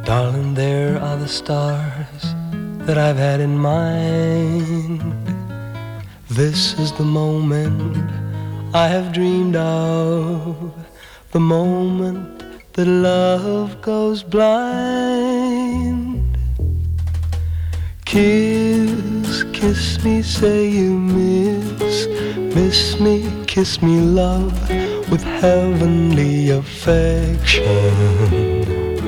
Darling, there are the stars that I've had in mind. This is the moment I have dreamed of, the moment that love goes blind. Kiss, kiss me, say you miss me, kiss me, love, with heavenly affection.